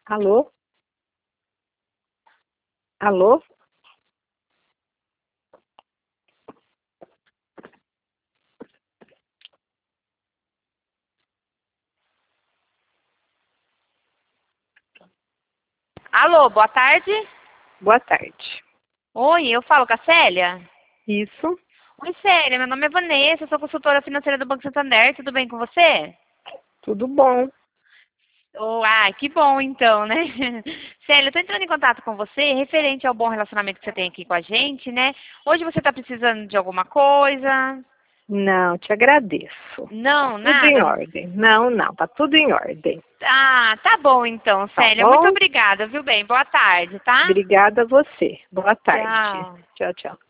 Alô? Alô? Alô, boa tarde. Boa tarde. Oi, eu falo com a Célia? Isso? Oi, Célia, meu nome é Vanessa, eu sou consultora financeira do Banco Santander, tudo bem com você? Tudo bom? Que bom então, né? Célia, eu tô entrando em contato com você referente ao bom relacionamento que você tem aqui com a gente, né? Hoje você tá precisando de alguma coisa? Não, te agradeço. Tá Não, tudo em nada? ordem. Não, tá tudo em ordem. Ah, tá bom então, Tá Célia, muito bom? obrigada, viu bem? Boa tarde, tá? Obrigada a você. Boa tarde. Tchau. Tchau, tchau.